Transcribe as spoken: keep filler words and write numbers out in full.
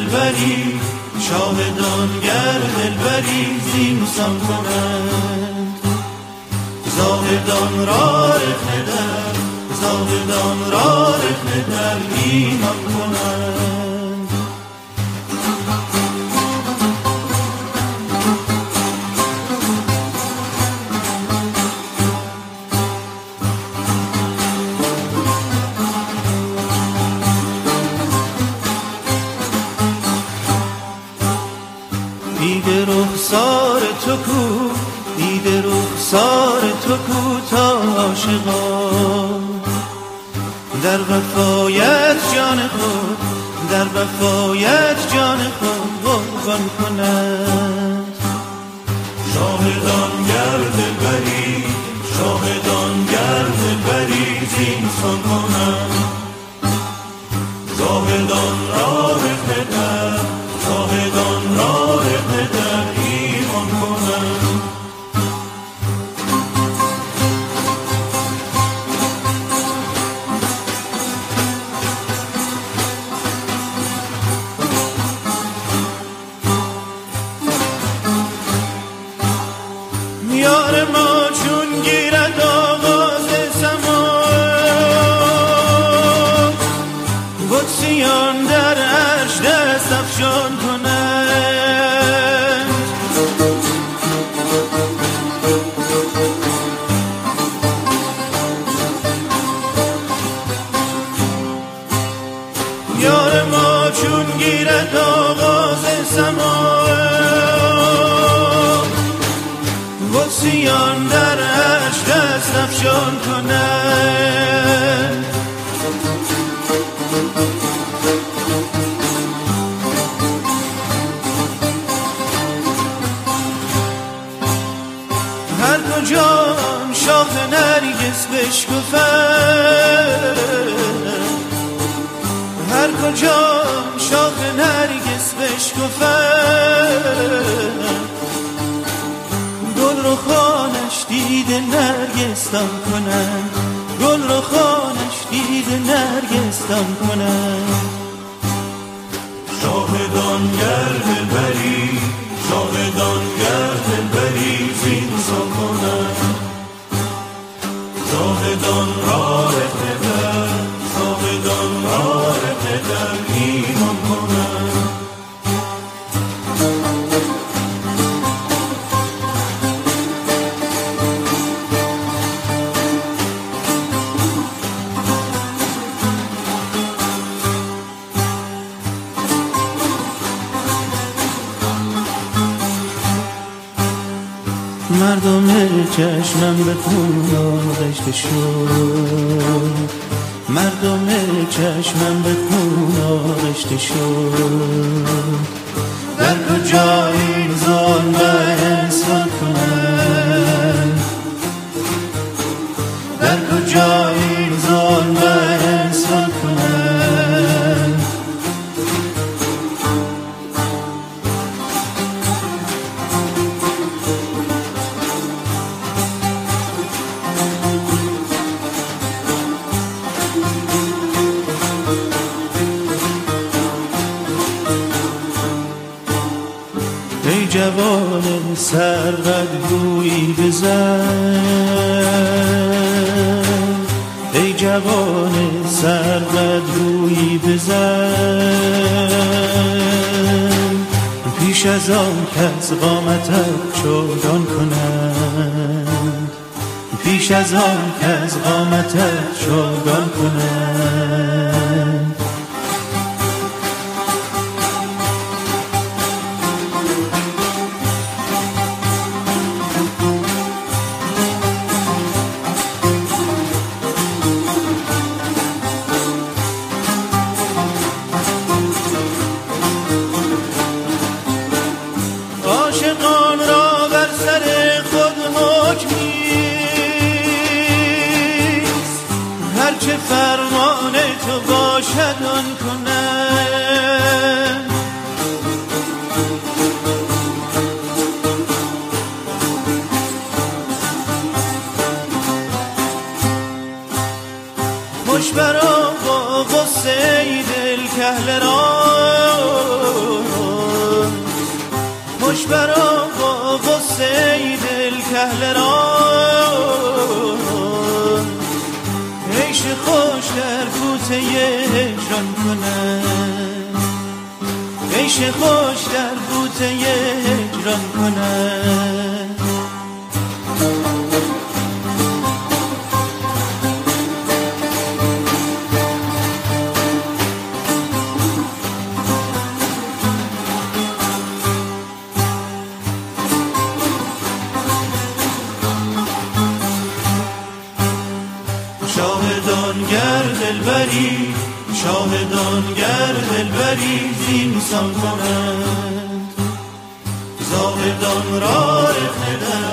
دلبری، شاهدان گر دلبری زینسان کنند. زاهدان را رخنه در، زاهدان را رخنه در ایمان کنند. دیده رخسار تو کو، دیده رخسار تو کو تا عاشقان در وفایت جان خود، در وفایت جان خود قربان کنند. شاهدان گر دلبری، شاهدان گر دلبری زینسان کنند. زاهدان را رخنه در، زاهدان را رخنه در ایمان کنند. یار ما چون گیرد آغاز سما، قدسیان در عرش دست افشان کنند. یار ما چون گیرد آغاز سما، قدسیان در عرش دست افشان کنند. هر کجا شاخ نرگس بشکفد، هر کجا شاخ نرگس بشکفد، گل رو خانش دیده نرگستان کنند، گل رو خانش دیده نرگستان کنند. شاهدان گر دلبری، شاهدان گر دلبری زینسان کنند. زاهدان را رخنه در، زاهدان را رخنه در ایمان کنند. مردم چشمم به خون آغشته شد، مردم چشمم به خون آغشته شد. در کجا این ظلم احسان کنند، در کجا این ظلم احسان کنند. ای جوان سرقدرویی بزن، ای جوان سرقدرویی بزن، پیش از آن کس قامتت چوگان کنند، پیش از آن کس قامتت چوگان کنند. عاشقان را بر سر خود حکمیست، هرچه فرمان تو باشد آن کنند. خوش برا با غصه دل کهل را، برا با غصه دل کهل را عیش خوش در کوته هجران کنند عیش خوش در کوته هجران کنند شاهدان گر دلبری شاهدان گر دلبری زینسان کنند زاهدان را رخنه